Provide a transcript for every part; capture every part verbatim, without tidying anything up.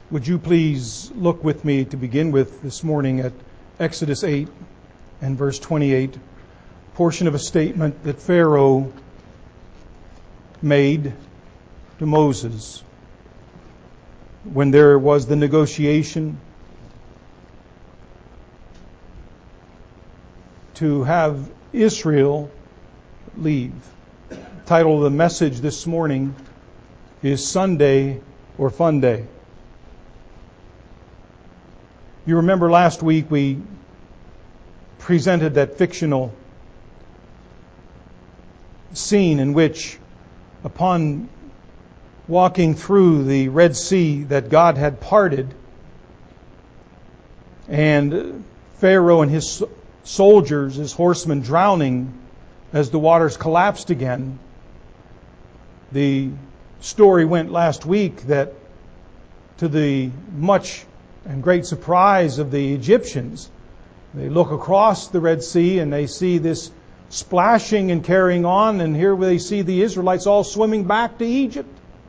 Would you please look with me to begin with this morning at Exodus eight and verse twenty-eight, portion of a statement that Pharaoh made to Moses when there was the negotiation to have Israel leave. The title of the message this morning is Sunday or Fun Day. You remember last week we presented that fictional scene in which, upon walking through the Red Sea that God had parted, and Pharaoh and his soldiers, his horsemen, drowning as the waters collapsed again, the story went last week that, to the much and great surprise of the Egyptians, they look across the Red Sea and they see this splashing and carrying on, and here they see the Israelites all swimming back to Egypt.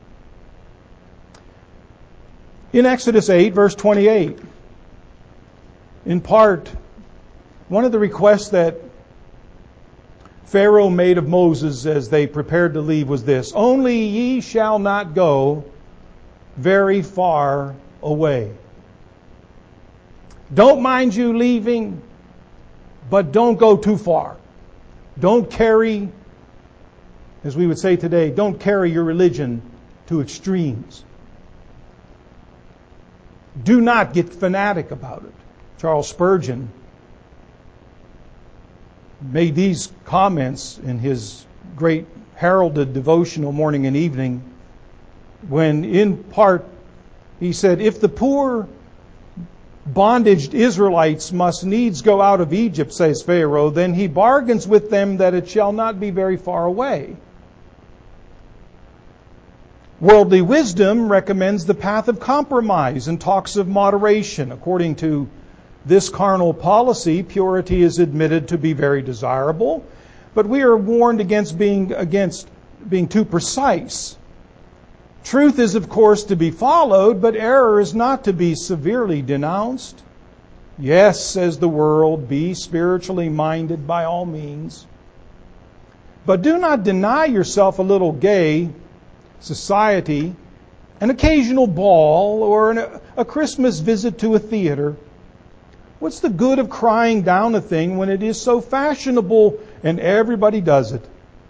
In Exodus eight, verse twenty-eight, in part, one of the requests that Pharaoh made of Moses as they prepared to leave was this: "Only ye shall not go very far away." Don't mind you leaving, but don't go too far. Don't carry, as we would say today, don't carry your religion to extremes. Do not get fanatic about it. Charles Spurgeon made these comments in his great heralded devotional morning and evening, when in part he said, "If the poor bondaged Israelites must needs go out of Egypt, says Pharaoh, then he bargains with them that it shall not be very far away. Worldly wisdom recommends the path of compromise and talks of moderation. According to this carnal policy, purity is admitted to be very desirable, but we are warned against being against being too precise. Truth is, of course, to be followed, but error is not to be severely denounced. Yes, says the world, be spiritually minded by all means. But do not deny yourself a little gay society, an occasional ball, or an, a Christmas visit to a theater. What's the good of crying down a thing when it is so fashionable and everybody does it?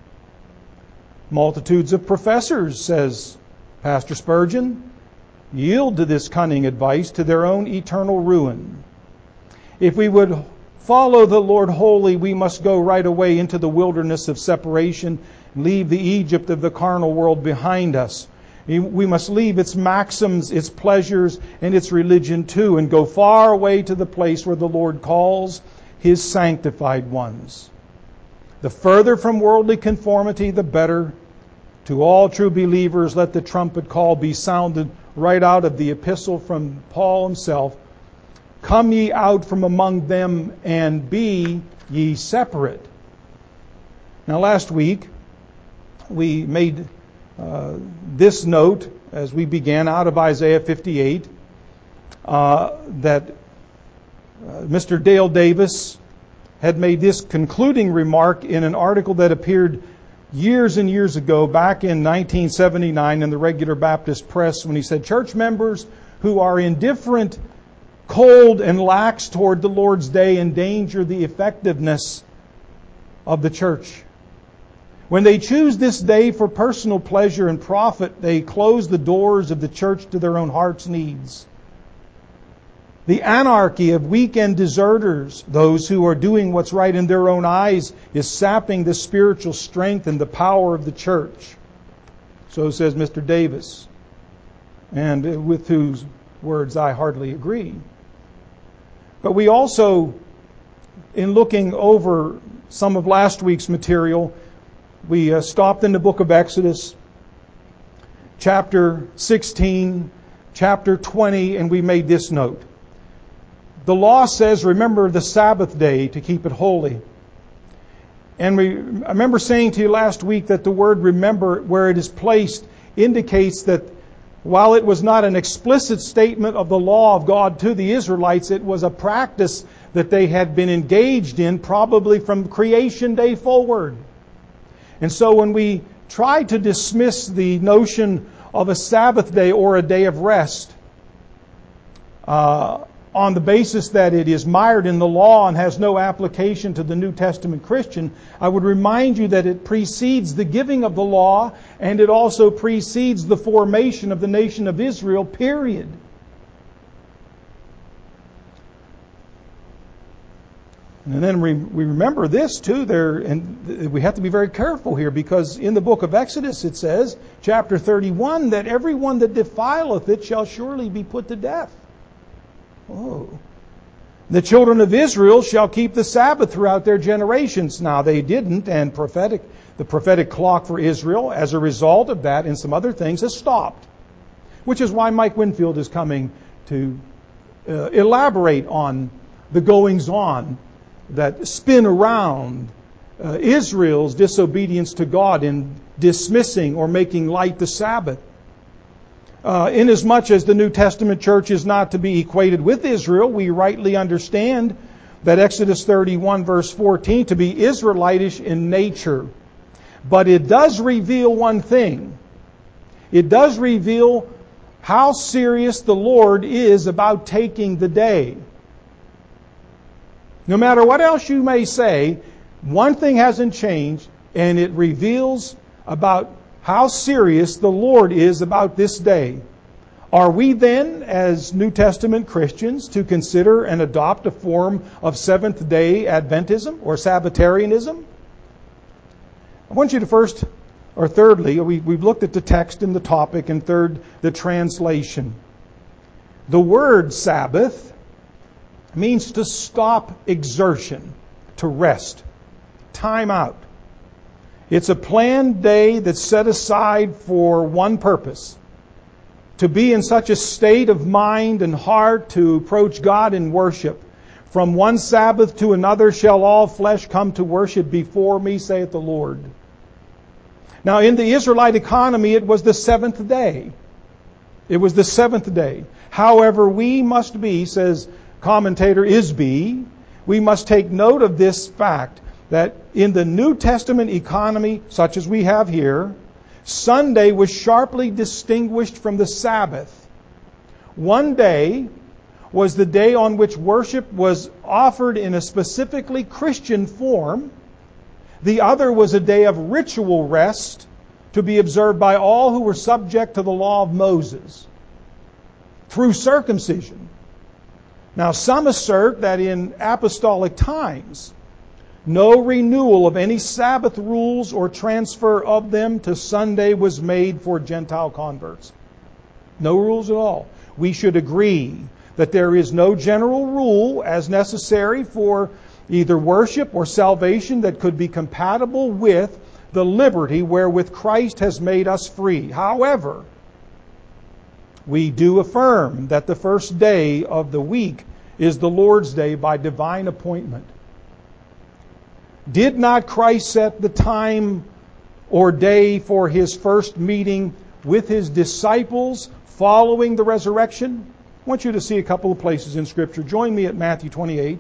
Multitudes of professors, says Pastor Spurgeon, yield to this cunning advice to their own eternal ruin. If we would follow the Lord wholly, we must go right away into the wilderness of separation, leave the Egypt of the carnal world behind us. We must leave its maxims, its pleasures, and its religion too, and go far away to the place where the Lord calls His sanctified ones. The further from worldly conformity, the better. To all true believers, let the trumpet call be sounded right out of the epistle from Paul himself. Come ye out from among them, and be ye separate. Now, last week, we made uh, this note as we began out of Isaiah fifty-eight, uh, that uh, Mister Dale Davis had made this concluding remark in an article that appeared years and years ago, back in nineteen seventy-nine in the Regular Baptist Press, when he said, "Church members who are indifferent, cold, and lax toward the Lord's day endanger the effectiveness of the church. When they choose this day for personal pleasure and profit, they close the doors of the church to their own heart's needs. The anarchy of weekend deserters, those who are doing what's right in their own eyes, is sapping the spiritual strength and the power of the church." So says Mister Davis, and with whose words I hardly agree. But we also, in looking over some of last week's material, we uh, stopped in the book of Exodus, chapter sixteen, chapter twenty, and we made this note. The law says, remember the Sabbath day to keep it holy. And we, I remember saying to you last week that the word remember, where it is placed, indicates that while it was not an explicit statement of the law of God to the Israelites, it was a practice that they had been engaged in probably from creation day forward. And so when we try to dismiss the notion of a Sabbath day or a day of rest uh, on the basis that it is mired in the law and has no application to the New Testament Christian, I would remind you that it precedes the giving of the law, and it also precedes the formation of the nation of Israel, period. And then we, we remember this too, there, and we have to be very careful here, because in the book of Exodus it says, chapter thirty-one, that everyone that defileth it shall surely be put to death. Oh. The children of Israel shall keep the Sabbath throughout their generations. Now they didn't, and prophetic, the prophetic clock for Israel, as a result of that and some other things, has stopped. Which is why Mike Winfield is coming to uh, elaborate on the goings-on that spin around uh, Israel's disobedience to God in dismissing or making light the Sabbath. Uh, inasmuch as the New Testament church is not to be equated with Israel, we rightly understand that Exodus thirty-one verse fourteen to be Israelitish in nature. But it does reveal one thing. It does reveal how serious the Lord is about taking the day. No matter what else you may say, one thing hasn't changed, and it reveals about how serious the Lord is about this day. Are we then, as New Testament Christians, to consider and adopt a form of Seventh-day Adventism or Sabbatarianism? I want you to first, or thirdly, we, we've looked at the text and the topic, and third, the translation. The word Sabbath means to stop exertion, to rest, time out. It's a planned day that's set aside for one purpose: to be in such a state of mind and heart to approach God in worship. From one Sabbath to another shall all flesh come to worship before me, saith the Lord. Now in the Israelite economy it was the seventh day. It was the seventh day. However, we must be, says commentator Isby, we must take note of this fact, that in the New Testament economy, such as we have here, Sunday was sharply distinguished from the Sabbath. One day was the day on which worship was offered in a specifically Christian form. The other was a day of ritual rest to be observed by all who were subject to the law of Moses through circumcision. Now, some assert that in apostolic times, no renewal of any Sabbath rules or transfer of them to Sunday was made for Gentile converts. No rules at all. We should agree that there is no general rule as necessary for either worship or salvation that could be compatible with the liberty wherewith Christ has made us free. However, we do affirm that the first day of the week is the Lord's Day by divine appointment. Did not Christ set the time or day for His first meeting with His disciples following the resurrection? I want you to see a couple of places in Scripture. Join me at Matthew twenty-eight.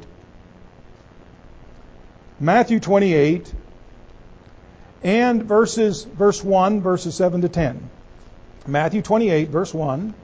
Matthew twenty-eight and verses, verse one, verses seven to ten. Matthew twenty-eight, verse one.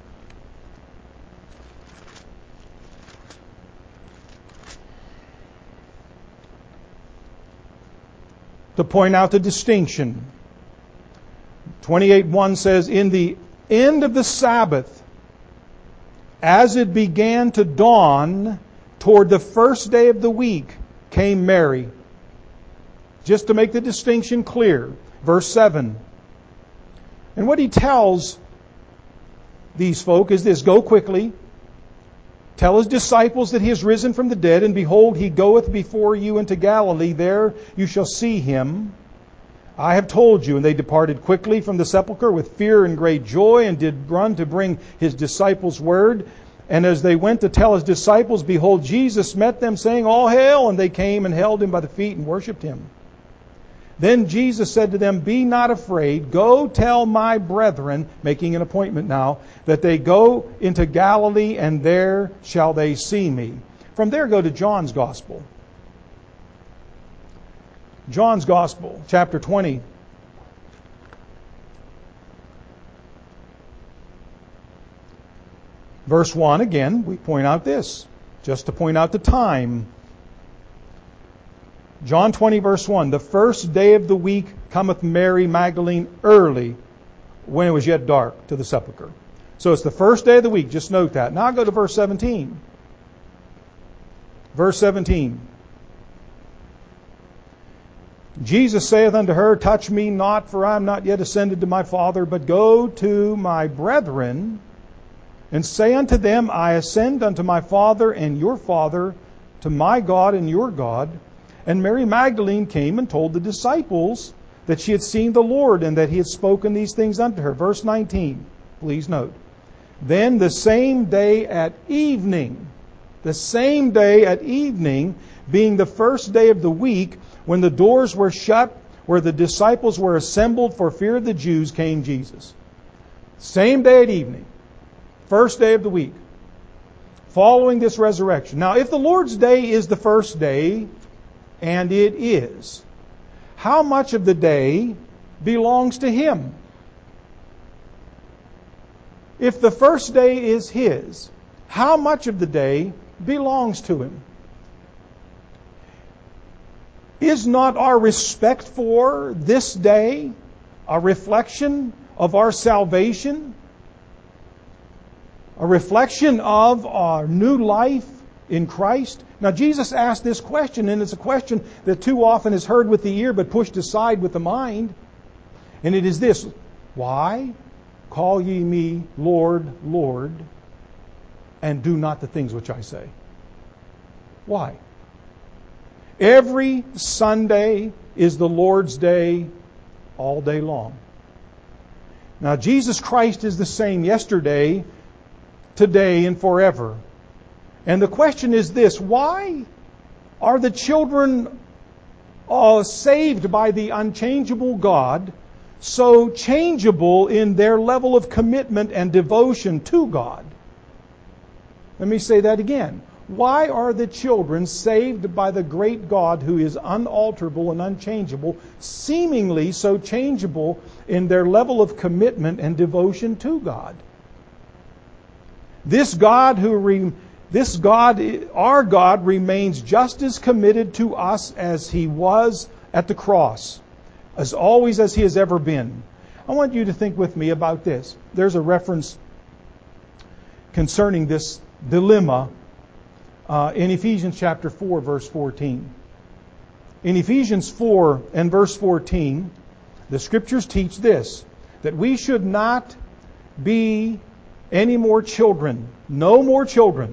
To point out the distinction. twenty-eight one says, in the end of the Sabbath, as it began to dawn toward the first day of the week, came Mary. Just to make the distinction clear. Verse seven. And what he tells these folk is this: go quickly, tell his disciples that he is risen from the dead, and behold, he goeth before you into Galilee. There you shall see him. I have told you. And they departed quickly from the sepulchre with fear and great joy, and did run to bring his disciples word. And as they went to tell his disciples, behold, Jesus met them, saying, All hail! And they came and held him by the feet and worshipped him. Then Jesus said to them, "Be not afraid. Go tell my brethren," making an appointment now, "that they go into Galilee, and there shall they see me." From there, go to John's Gospel. John's Gospel, chapter twenty. Verse one, again, we point out this, just to point out the time. John twenty, verse one, "The first day of the week cometh Mary Magdalene early, when it was yet dark, to the sepulchre." So it's the first day of the week, just note that. Now go to verse seventeen. Verse seventeen. "Jesus saith unto her, Touch me not, for I am not yet ascended to my Father, but go to my brethren, and say unto them, I ascend unto my Father and your Father, to my God and your God. And Mary Magdalene came and told the disciples that she had seen the Lord, and that he had spoken these things unto her." Verse nineteen, please note. "Then the same day at evening," the same day at evening, being the first day of the week, when the doors were shut, where the disciples were assembled for fear of the Jews, came Jesus. Same day at evening. First day of the week. Following this resurrection. Now, if the Lord's Day is the first day, and it is, how much of the day belongs to Him? If the first day is His, how much of the day belongs to Him? Is not our respect for this day a reflection of our salvation? A reflection of our new life in Christ? Now, Jesus asked this question, and it's a question that too often is heard with the ear but pushed aside with the mind. And it is this: why call ye me Lord, Lord, and do not the things which I say? Why? Every Sunday is the Lord's Day all day long. Now, Jesus Christ is the same yesterday, today, and forever. And the question is this: why are the children uh, saved by the unchangeable God so changeable in their level of commitment and devotion to God? Let me say that again. Why are the children saved by the great God who is unalterable and unchangeable, seemingly so changeable in their level of commitment and devotion to God? This God who re, this God, our God, remains just as committed to us as He was at the cross, as always as He has ever been. I want you to think with me about this. There's a reference concerning this dilemma uh, in Ephesians chapter four, verse fourteen. In Ephesians four and verse fourteen, the Scriptures teach this, that we should not be any more children, no more children.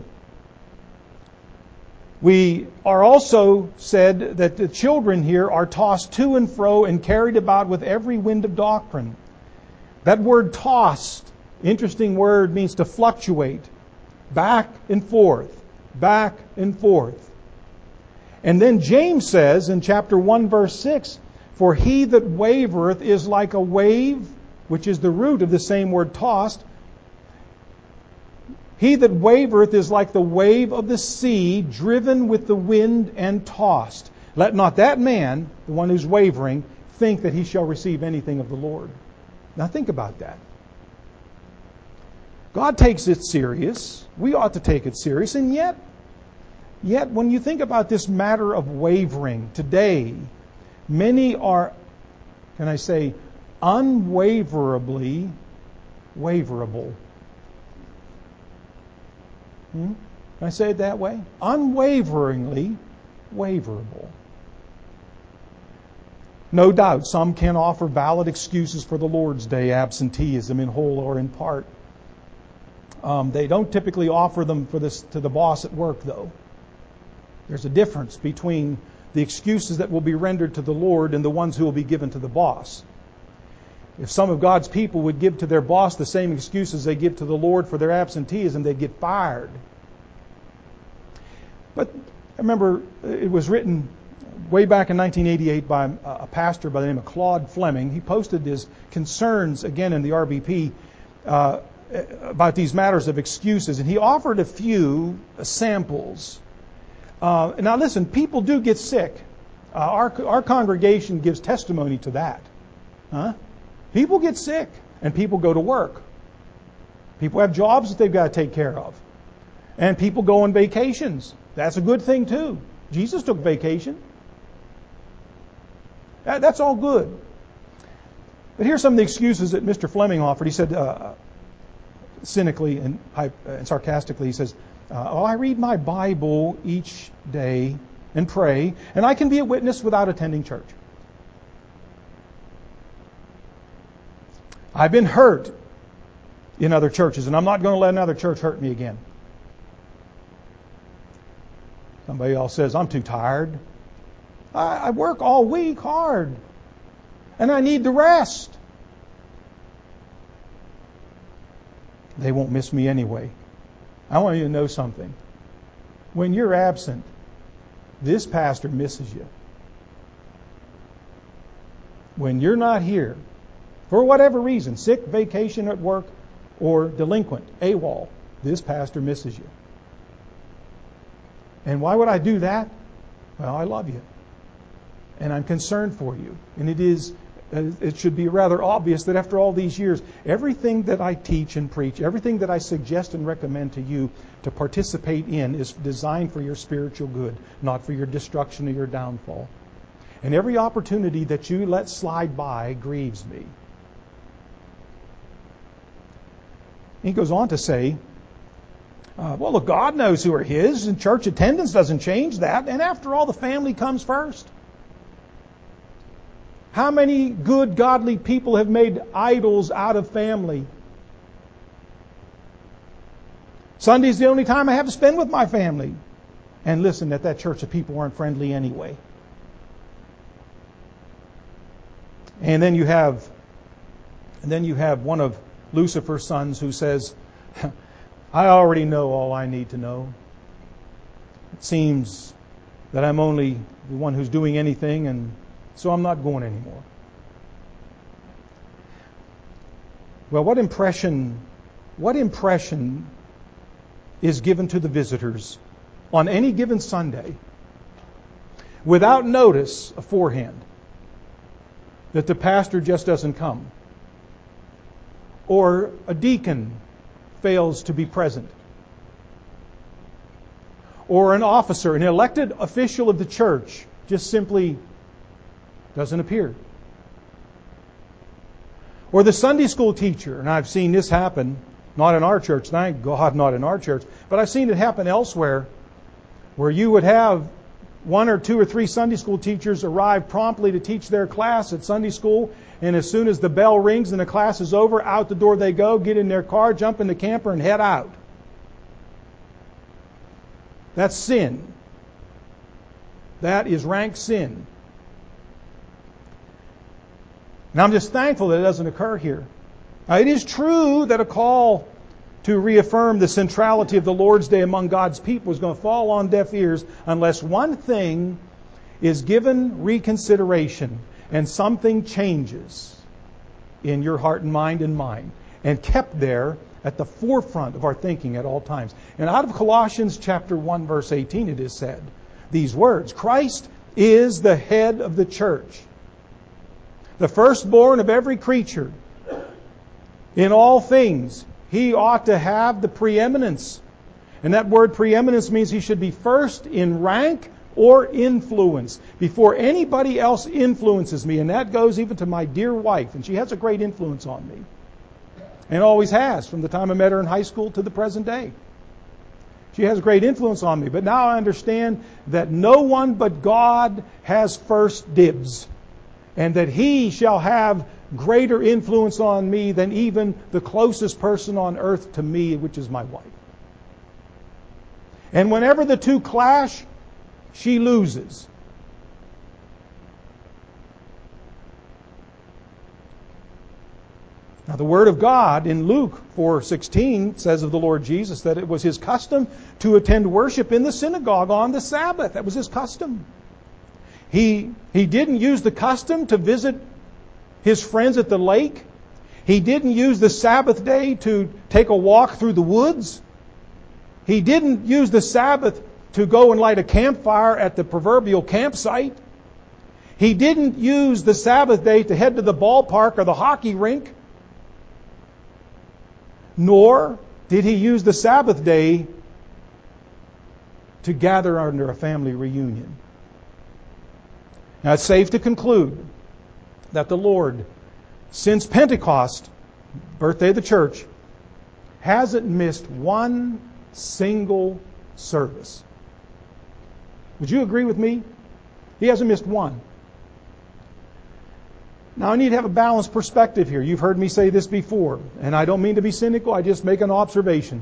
We are also said that the children here are tossed to and fro and carried about with every wind of doctrine. That word tossed, interesting word, means to fluctuate, back and forth, back and forth. And then James says in chapter one, verse six, "For he that wavereth is like a wave," which is the root of the same word tossed. "He that wavereth is like the wave of the sea, driven with the wind and tossed. Let not that man," the one who's wavering, "think that he shall receive anything of the Lord." Now think about that. God takes it serious. We ought to take it serious. And yet, yet when you think about this matter of wavering today, many are, can I say, unwaverably waverable. Hmm? Can I say it that way? Unwaveringly waverable. No doubt some can offer valid excuses for the Lord's Day absenteeism in whole or in part. Um, they don't typically offer them for this to the boss at work, though. There's a difference between the excuses that will be rendered to the Lord and the ones who will be given to the boss. If some of God's people would give to their boss the same excuses they give to the Lord for their absenteeism, they'd get fired. But I remember it was written way back in nineteen eighty-eight by a pastor by the name of Claude Fleming. He posted his concerns again in the R B P uh, about these matters of excuses, and he offered a few samples. Uh, now listen, people do get sick. Uh, our, our congregation gives testimony to that. Huh? People get sick, and people go to work. People have jobs that they've got to take care of. And people go on vacations. That's a good thing too. Jesus took vacation. That, that's all good. But here's some of the excuses that Mister Fleming offered. He said, uh, cynically and, and sarcastically, he says, uh, oh, I read my Bible each day and pray, and I can be a witness without attending church. I've been hurt in other churches, and I'm not going to let another church hurt me again. Somebody else says, I'm too tired. I, I work all week hard, and I need the rest. They won't miss me anyway. I want you to know something. When you're absent, this pastor misses you. When you're not here, for whatever reason, sick, vacation at work, or delinquent, AWOL, this pastor misses you. And why would I do that? Well, I love you. And I'm concerned for you. And it is, it should be rather obvious that after all these years, everything that I teach and preach, everything that I suggest and recommend to you to participate in is designed for your spiritual good, not for your destruction or your downfall. And every opportunity that you let slide by grieves me. He goes on to say, uh, well, look, God knows who are His, and church attendance doesn't change that. And after all, the family comes first. How many good, godly people have made idols out of family? Sunday's the only time I have to spend with my family. And listen, at that church, the people aren't friendly anyway. And then you have, and then you have one of Lucifer's sons who says, I already know all I need to know. It seems that I'm only the one who's doing anything, and so I'm not going anymore. Well, what impression, what impression is given to the visitors on any given Sunday without notice beforehand that the pastor just doesn't come? Or a deacon fails to be present. Or an officer, an elected official of the church, just simply doesn't appear. Or the Sunday school teacher, and I've seen this happen, not in our church, thank God not in our church, but I've seen it happen elsewhere, where you would have one or two or three Sunday school teachers arrive promptly to teach their class at Sunday school, and as soon as the bell rings and the class is over, out the door they go, get in their car, jump in the camper, and head out. That's sin. That is rank sin. Now I'm just thankful that it doesn't occur here. Now, it is true that a call to reaffirm the centrality of the Lord's Day among God's people is going to fall on deaf ears unless one thing is given reconsideration and something changes in your heart and mind and mine and kept there at the forefront of our thinking at all times. And out of Colossians chapter one, verse eighteen, it is said these words, Christ is the head of the church, the firstborn of every creature. In all things, He ought to have the preeminence. And that word preeminence means He should be first in rank or influence before anybody else influences me. And that goes even to my dear wife. And she has a great influence on me. And always has from the time I met her in high school to the present day. She has great influence on me. But now I understand that no one but God has first dibs. And that He shall have greater influence on me than even the closest person on earth to me, which is my wife. And whenever the two clash, she loses. Now the Word of God in Luke four sixteen says of the Lord Jesus that it was His custom to attend worship in the synagogue on the Sabbath. That was His custom. He, he didn't use the custom to visit his friends at the lake. He didn't use the Sabbath day to take a walk through the woods. He didn't use the Sabbath to go and light a campfire at the proverbial campsite. He didn't use the Sabbath day to head to the ballpark or the hockey rink. Nor did he use the Sabbath day to gather under a family reunion. Now, it's safe to conclude that the Lord, since Pentecost, birthday of the church, hasn't missed one single service. Would you agree with me? He hasn't missed one. Now, I need to have a balanced perspective here. You've heard me say this before, and I don't mean to be cynical, I just make an observation.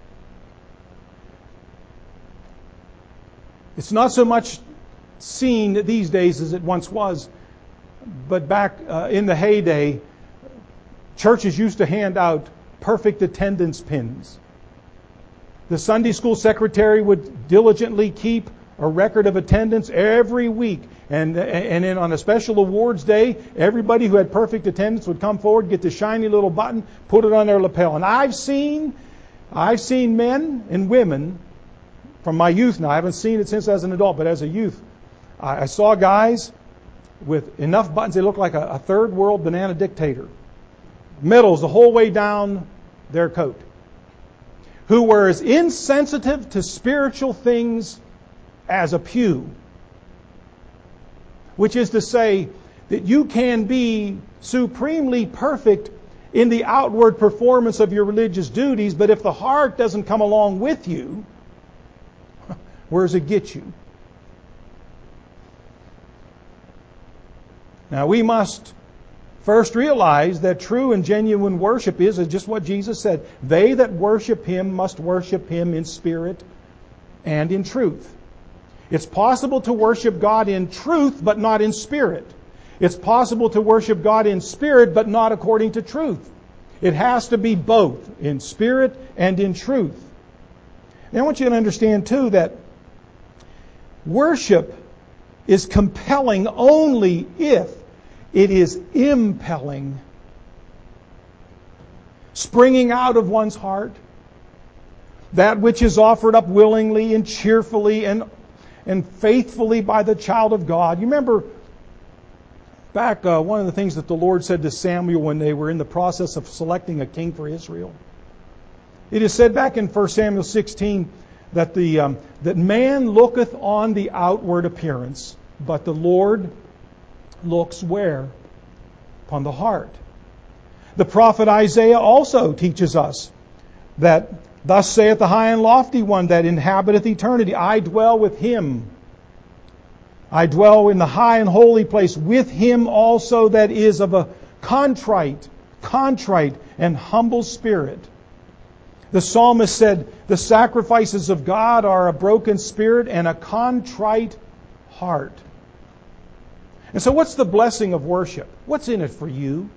It's not so much seen these days as it once was, but back uh, in the heyday, churches used to hand out perfect attendance pins. The Sunday school secretary would diligently keep a record of attendance every week. And and then on a special awards day, everybody who had perfect attendance would come forward, get the shiny little button, put it on their lapel. And I've seen, I've seen men and women from my youth now. I haven't seen it since as an adult, but as a youth, I, I saw guys with enough buttons they looked like a, a third world banana dictator. Medals the whole way down their coat. Who were as insensitive to spiritual things as a pew. Which is to say that you can be supremely perfect in the outward performance of your religious duties, but if the heart doesn't come along with you, where does it get you? Now we must first realize that true and genuine worship is just what Jesus said. They that worship Him must worship Him in spirit and in truth. It's possible to worship God in truth, but not in spirit. It's possible to worship God in spirit, but not according to truth. It has to be both, in spirit and in truth. And I want you to understand, too, that worship is compelling only if it is impelling, springing out of one's heart, that which is offered up willingly and cheerfully and and faithfully by the child of God. You remember back uh, one of the things that the Lord said to Samuel when they were in the process of selecting a king for Israel. It is said back in First Samuel sixteen that the um, that man looketh on the outward appearance, but the Lord looks where? Upon the heart. The prophet Isaiah also teaches us that thus saith the high and lofty one that inhabiteth eternity, I dwell with Him. I dwell in the high and holy place with Him also that is of a contrite, contrite and humble spirit. The psalmist said, the sacrifices of God are a broken spirit and a contrite heart. And so what's the blessing of worship? What's in it for you?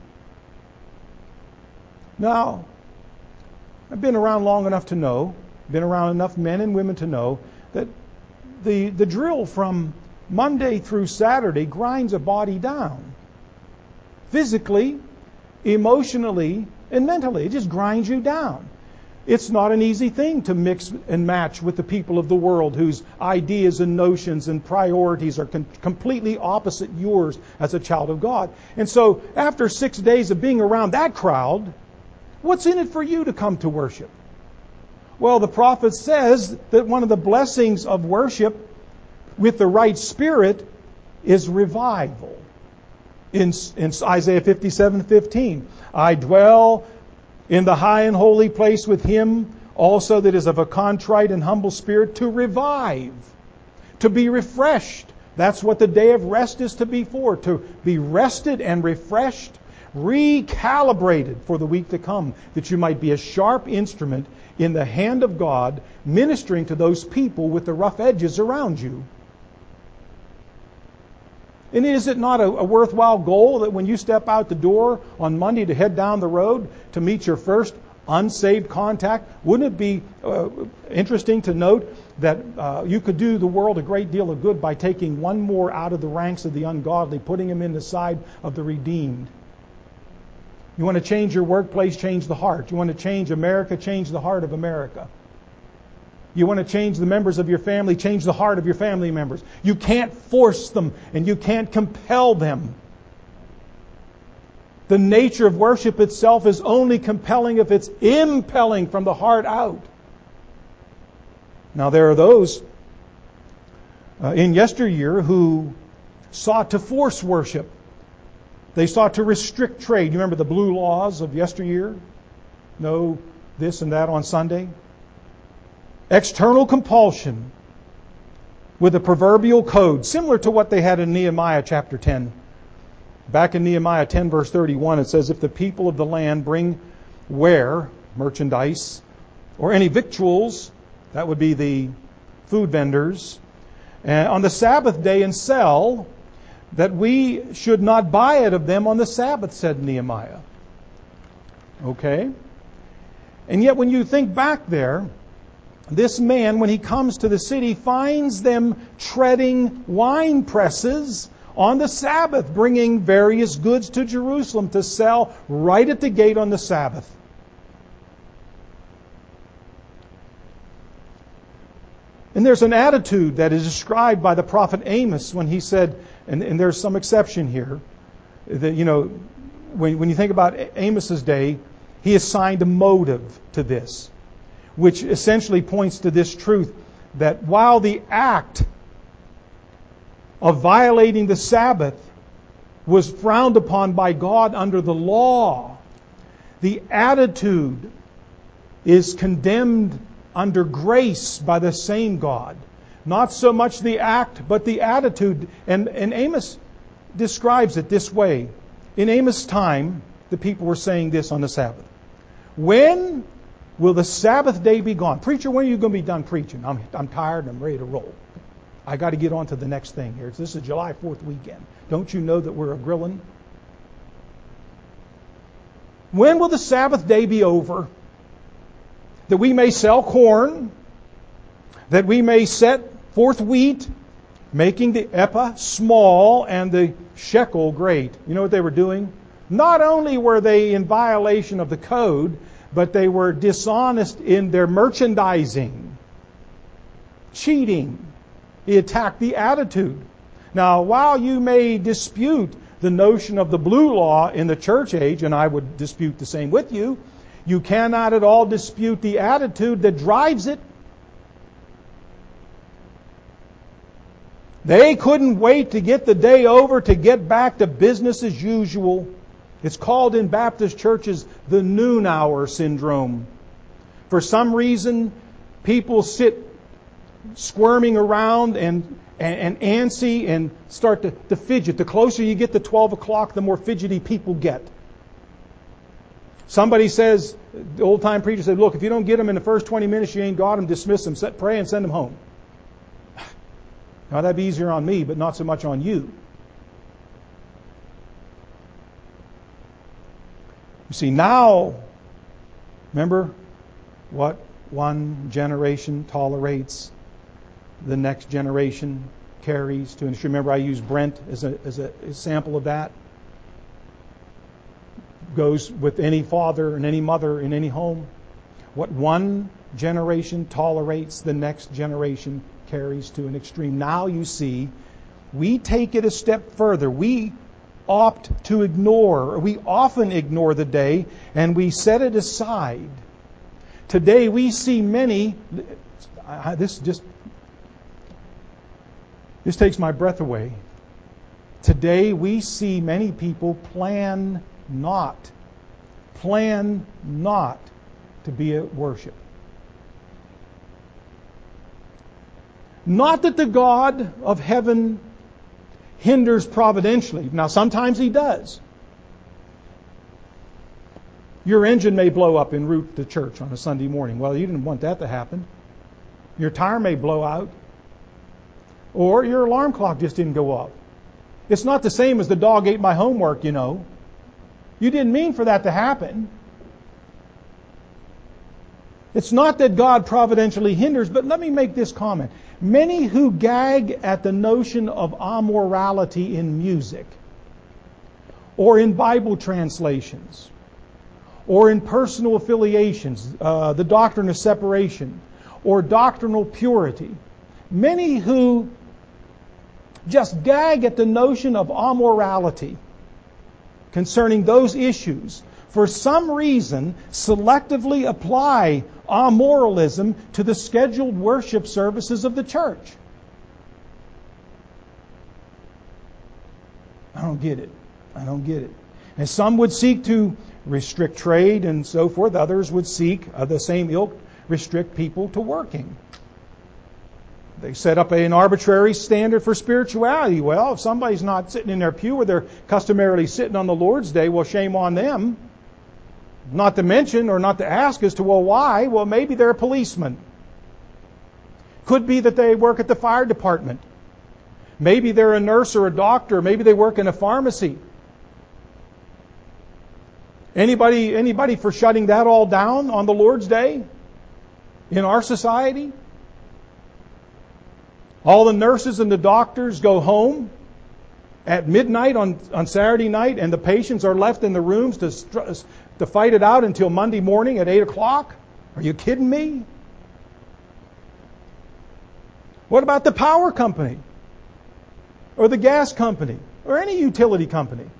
Now, I've been around long enough to know, been around enough men and women to know that the the drill from Monday through Saturday grinds a body down. Physically, emotionally, and mentally. It just grinds you down. It's not an easy thing to mix and match with the people of the world whose ideas and notions and priorities are con- completely opposite yours as a child of God. And so, after six days of being around that crowd, what's in it for you to come to worship? Well, the prophet says that one of the blessings of worship with the right spirit is revival. In, in Isaiah fifty-seven fifteen, I dwell in the high and holy place with Him also that is of a contrite and humble spirit, to revive, to be refreshed. That's what the day of rest is to be for, to be rested and refreshed, recalibrated for the week to come, that you might be a sharp instrument in the hand of God, ministering to those people with the rough edges around you. And is it not a, a worthwhile goal that when you step out the door on Monday to head down the road to meet your first unsaved contact. Wouldn't it be uh, interesting to note that uh, you could do the world a great deal of good by taking one more out of the ranks of the ungodly, putting him in the side of the redeemed? You want to change your workplace, change the heart. You want to change America, change the heart of America. You want to change the members of your family, change the heart of your family members. You can't force them and you can't compel them. The nature of worship itself is only compelling if it's impelling from the heart out. Now there are those uh, in yesteryear who sought to force worship. They sought to restrict trade. You remember the blue laws of yesteryear? No this and that on Sunday. External compulsion with a proverbial code, similar to what they had in Nehemiah chapter ten. Back in Nehemiah ten, verse thirty-one, it says, if the people of the land bring ware, merchandise, or any victuals, that would be the food vendors, uh, on the Sabbath day and sell, that we should not buy it of them on the Sabbath, said Nehemiah. Okay? And yet when you think back there, this man, when he comes to the city, finds them treading wine presses on the Sabbath, bringing various goods to Jerusalem to sell right at the gate on the Sabbath. And there's an attitude that is described by the prophet Amos when he said, and, and there's some exception here, that, you know, when, when you think about Amos's day, he assigned a motive to this, which essentially points to this truth, that while the act of violating the Sabbath was frowned upon by God under the law, the attitude is condemned under grace by the same God. Not so much the act, but the attitude. And, and Amos describes it this way. In Amos' time, the people were saying this on the Sabbath. When will the Sabbath day be gone? Preacher, when are you going to be done preaching? I'm, I'm tired and I'm ready to roll. I got to get on to the next thing here. This is July fourth weekend. Don't you know that we're a grilling? When will the Sabbath day be over? That we may sell corn, that we may set forth wheat, making the ephah small and the shekel great. You know what they were doing? Not only were they in violation of the code, but they were dishonest in their merchandising, cheating. He attacked the attitude. Now, while you may dispute the notion of the blue law in the church age, and I would dispute the same with you, you cannot at all dispute the attitude that drives it. They couldn't wait to get the day over to get back to business as usual. It's called in Baptist churches the noon hour syndrome. For some reason, people sit squirming around and, and, and antsy and start to, to fidget. The closer you get to twelve o'clock, the more fidgety people get. Somebody says, the old-time preacher said, look, if you don't get them in the first twenty minutes, you ain't got them, dismiss them, set, pray, and send them home. Now, that'd be easier on me, but not so much on you. You see, now, remember what one generation tolerates, the next generation carries to. And remember, I used Brent as a, as a example of that. Goes with any father and any mother in any home. What one generation tolerates, the next generation carries to an extreme. Now you see, we take it a step further. We opt to ignore, or we often ignore the day, and we set it aside. Today we see many, I, this just, this takes my breath away. Today we see many people plan not, plan not to be at worship. Not that the God of heaven hinders providentially. Now, sometimes He does. Your engine may blow up en route to church on a Sunday morning. Well, you didn't want that to happen. Your tire may blow out. Or your alarm clock just didn't go off. It's not the same as the dog ate my homework, you know. You didn't mean for that to happen. It's not that God providentially hinders, but let me make this comment. Many who gag at the notion of amorality in music, or in Bible translations, or in personal affiliations, uh, the doctrine of separation, or doctrinal purity, many who just gag at the notion of amorality concerning those issues, for some reason, selectively apply amoralism to the scheduled worship services of the church. I don't get it. I don't get it. And some would seek to restrict trade and so forth. Others would seek, of the same ilk, restrict people to working. They set up an arbitrary standard for spirituality. Well, if somebody's not sitting in their pew where they're customarily sitting on the Lord's Day, well, shame on them. Not to mention or not to ask as to, well, why? Well, maybe they're a policeman. Could be that they work at the fire department. Maybe they're a nurse or a doctor. Maybe they work in a pharmacy. Anybody, anybody for shutting that all down on the Lord's Day in our society? All the nurses and the doctors go home at midnight on, on Saturday night, and the patients are left in the rooms to, to fight it out until Monday morning at eight o'clock? Are you kidding me? What about the power company? Or the gas company? Or any utility company?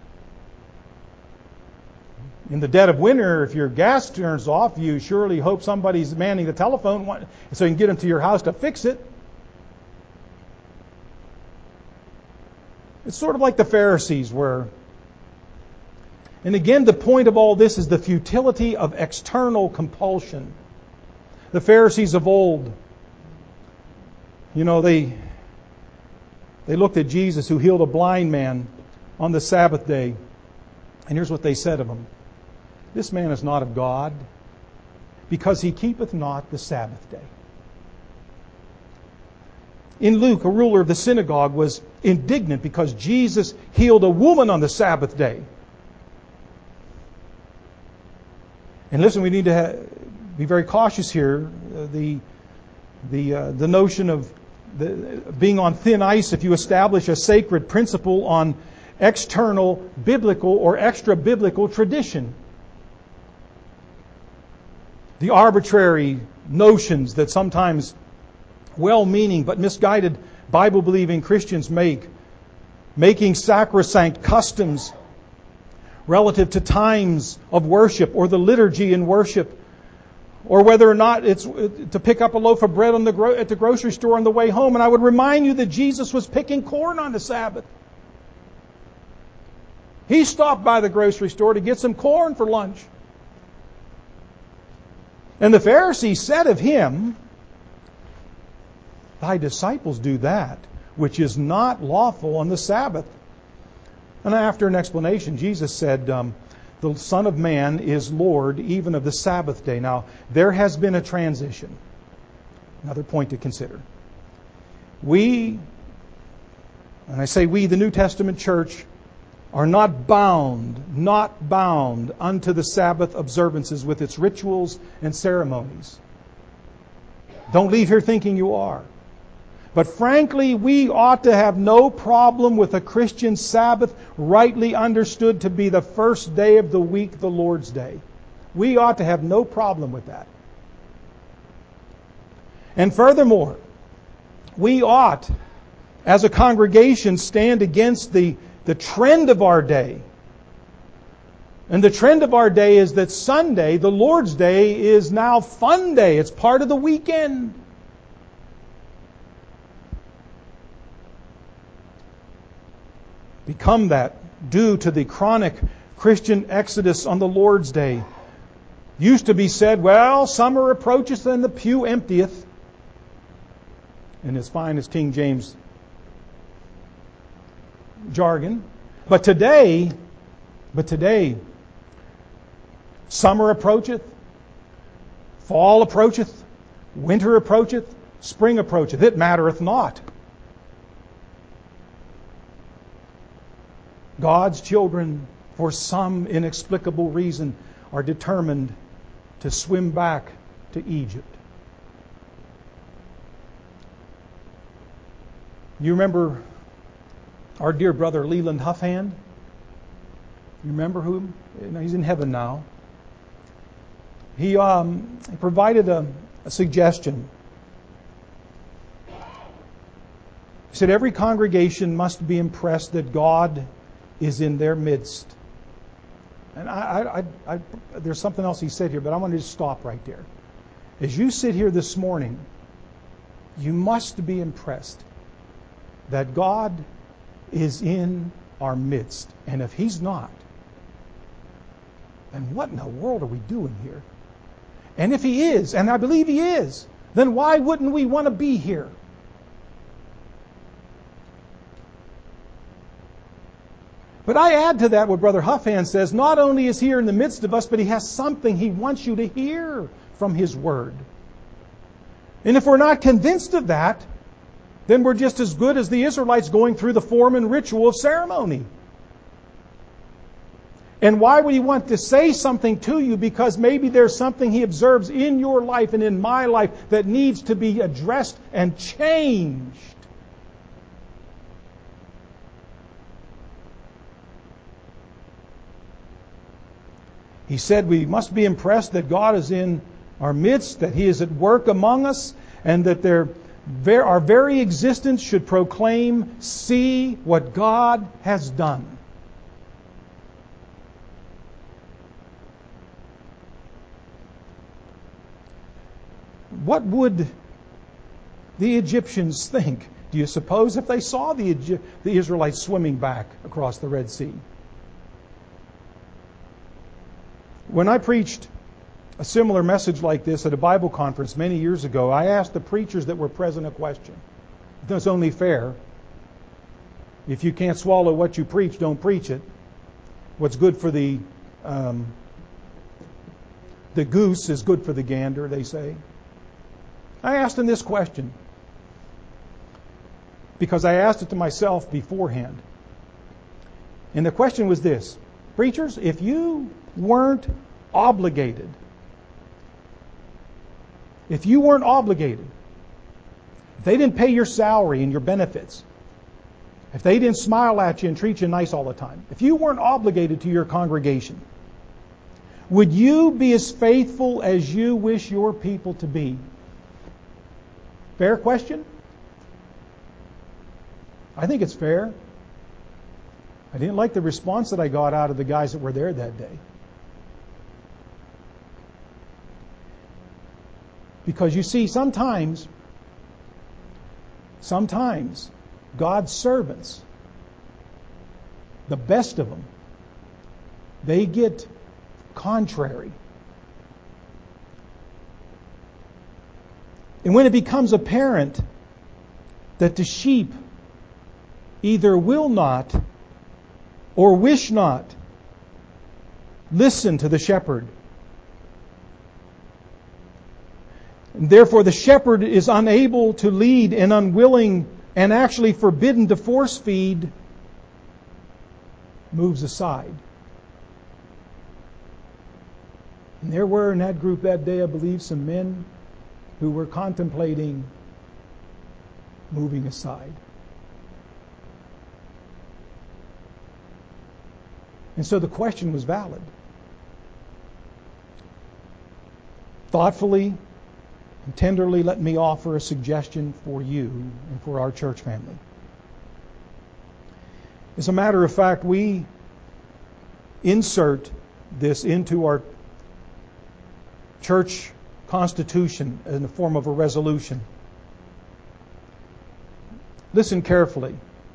In the dead of winter, if your gas turns off, you surely hope somebody's manning the telephone so you can get into your house to fix it. It's sort of like the Pharisees were. And again, the point of all this is the futility of external compulsion. The Pharisees of old, you know, they they looked at Jesus who healed a blind man on the Sabbath day. And here's what they said of him. This man is not of God, because he keepeth not the Sabbath day. In Luke, a ruler of the synagogue was indignant because Jesus healed a woman on the Sabbath day. And listen, we need to ha- be very cautious here. Uh, the the uh, the notion of the, being on thin ice if you establish a sacred principle on external biblical or extra biblical tradition. The arbitrary notions that sometimes well-meaning but misguided Bible-believing Christians make, making sacrosanct customs relative to times of worship or the liturgy in worship, or whether or not it's to pick up a loaf of bread on the gro- at the grocery store on the way home. And I would remind you that Jesus was picking corn on the Sabbath. He stopped by the grocery store to get some corn for lunch. And the Pharisees said of him, "Thy disciples do that which is not lawful on the Sabbath." And after an explanation, Jesus said, um, the Son of Man is Lord even of the Sabbath day. Now, there has been a transition. Another point to consider. We, and I say we, the New Testament church, are not bound, not bound unto the Sabbath observances with its rituals and ceremonies. Don't leave here thinking you are. But frankly, we ought to have no problem with a Christian Sabbath rightly understood to be the first day of the week, the Lord's Day. We ought to have no problem with that. And furthermore, we ought, as a congregation, stand against the, the trend of our day. And the trend of our day is that Sunday, the Lord's Day, is now fun day. It's part of the weekend. Become that due to the chronic Christian exodus on the Lord's Day. Used to be said, well, summer approacheth and the pew emptieth. In as fine as King James jargon. But today, but today, summer approacheth, fall approacheth, winter approacheth, spring approacheth. It mattereth not. God's children, for some inexplicable reason, are determined to swim back to Egypt. You remember our dear brother Leland Huffhand? You remember whom? He's in heaven now. He, um, he provided a, a suggestion. He said every congregation must be impressed that God is in their midst. And I, I, I, I, there's something else he said here, but I want to just stop right there. As you sit here this morning, you must be impressed that God is in our midst. And if He's not, then what in the world are we doing here? And if He is, and I believe He is, then why wouldn't we want to be here? But I add to that what Brother Huffhand says. Not only is He here in the midst of us, but He has something He wants you to hear from His Word. And if we're not convinced of that, then we're just as good as the Israelites going through the form and ritual of ceremony. And why would He want to say something to you? Because maybe there's something He observes in your life and in my life that needs to be addressed and changed. He said we must be impressed that God is in our midst, that He is at work among us, and that there, our very existence should proclaim, see what God has done. What would the Egyptians think, do you suppose, if they saw the, the Israelites swimming back across the Red Sea? When I preached a similar message like this at a Bible conference many years ago, I asked the preachers that were present a question. It's only fair. If you can't swallow what you preach, don't preach it. What's good for the um, the goose is good for the gander, they say. I asked them this question because I asked it to myself beforehand. And the question was this: preachers, if you weren't obligated, if you weren't obligated, if they didn't pay your salary and your benefits, if they didn't smile at you and treat you nice all the time, if you weren't obligated to your congregation, would you be as faithful as you wish your people to be? Fair question? I think it's fair. I didn't like the response that I got out of the guys that were there that day. Because you see, sometimes, sometimes God's servants, the best of them, they get contrary. And when it becomes apparent that the sheep either will not or wish not listen to the shepherd, and therefore the shepherd is unable to lead and unwilling and actually forbidden to force feed, moves aside. And there were in that group that day, I believe, some men who were contemplating moving aside. And so the question was valid. Thoughtfully and tenderly, let me offer a suggestion for you and for our church family. As a matter of fact, we insert this into our church constitution in the form of a resolution. Listen carefully.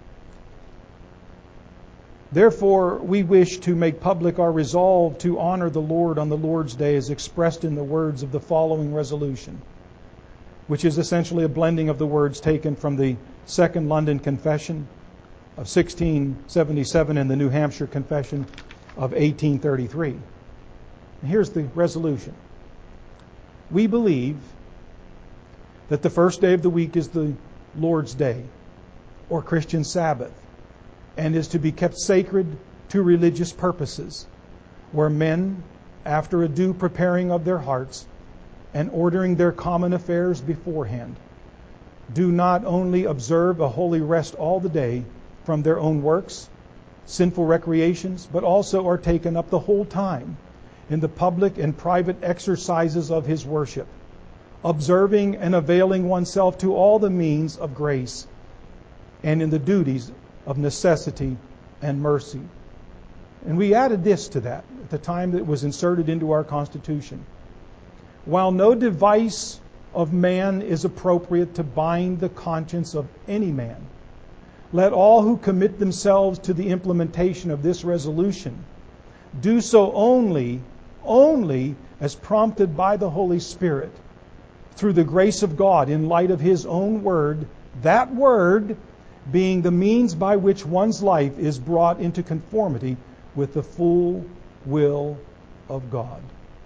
Therefore, we wish to make public our resolve to honor the Lord on the Lord's Day as expressed in the words of the following resolution, which is essentially a blending of the words taken from the Second London Confession of sixteen seventy-seven and the New Hampshire Confession of eighteen thirty-three. And here's the resolution. We believe that the first day of the week is the Lord's Day, or Christian Sabbath, and is to be kept sacred to religious purposes, where men, after a due preparing of their hearts and ordering their common affairs beforehand, do not only observe a holy rest all the day from their own works, sinful recreations, but also are taken up the whole time in the public and private exercises of his worship, observing and availing oneself to all the means of grace and in the duties of necessity and mercy. And we added this to that at the time that it was inserted into our Constitution. While no device of man is appropriate to bind the conscience of any man, let all who commit themselves to the implementation of this resolution do so only, only as prompted by the Holy Spirit, through the grace of God in light of His own Word, that Word being the means by which one's life is brought into conformity with the full will of God.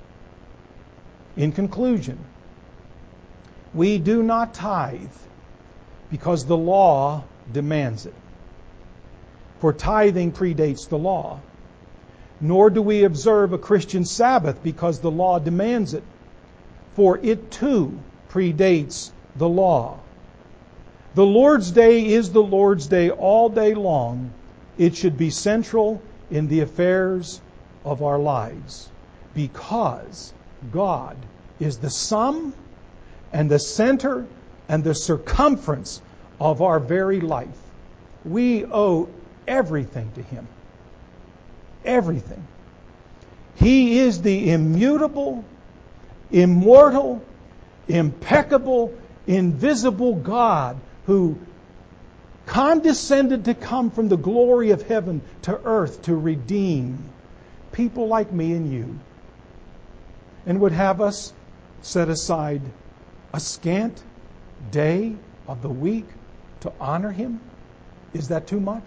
In conclusion, we do not tithe because the law demands it. For tithing predates the law. Nor do we observe a Christian Sabbath because the law demands it. For it too predates the law. The Lord's Day is the Lord's Day all day long. It should be central in the affairs of our lives because God is the sum and the center and the circumference of our very life. We owe everything to Him. Everything. He is the immutable, immortal, impeccable, invisible God who condescended to come from the glory of heaven to earth to redeem people like me and you, and would have us set aside a scant day of the week to honor Him? Is that too much?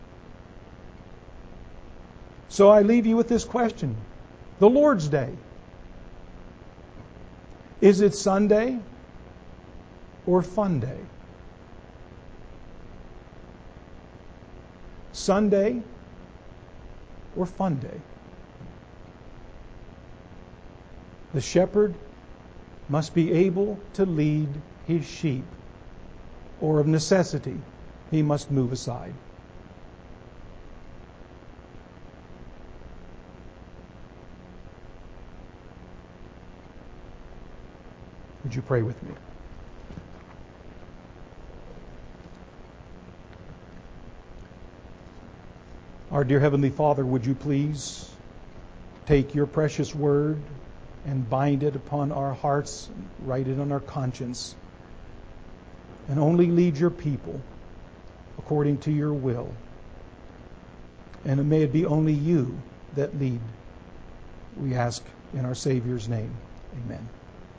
So I leave you with this question. The Lord's Day. Is it Sunday or fun day? Sunday or fun day? The shepherd must be able to lead his sheep, or of necessity, he must move aside. Would you pray with me? Our dear Heavenly Father, would you please take your precious word and bind it upon our hearts, write it on our conscience, and only lead your people according to your will. And may it be only you that lead, we ask in our Savior's name. Amen.